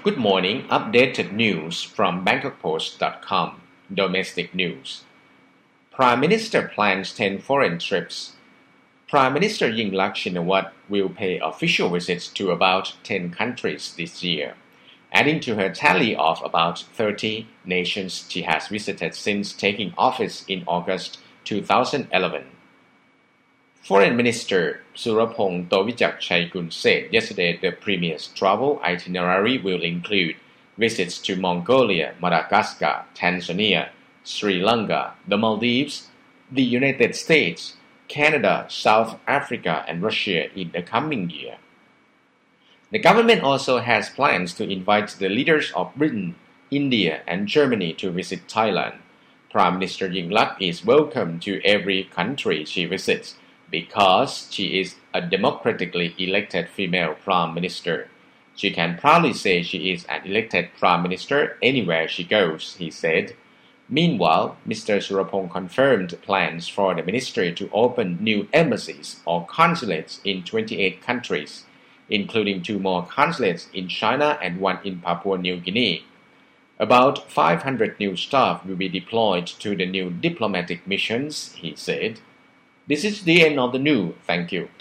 Good morning. Updated news from BangkokPost.com. Domestic news. Prime Minister plans 10 foreign trips. Prime Minister Yingluck Shinawatra will pay official visits to about 10 countries this year, adding to her tally of about 30 nations she has visited since taking office in August 2011. Foreign Minister Surapong Tovichakchaikul said yesterday the Premier's travel itinerary will include visits to Mongolia, Madagascar, Tanzania, Sri Lanka, the Maldives, the United States, Canada, South Africa, and Russia in the coming year. The government also has plans to invite the leaders of Britain, India, and Germany to visit Thailand. Prime Minister Yingluck is welcome to every country she visits, because she is a democratically elected female prime minister. She can proudly say she is an elected prime minister anywhere she goes, he said. Meanwhile, Mr. Surapong confirmed plans for the ministry to open new embassies or consulates in 28 countries, including 2 more consulates in China and 1 in Papua New Guinea. About 500 new staff will be deployed to the new diplomatic missions, he said. This is the end of the news. Thank you.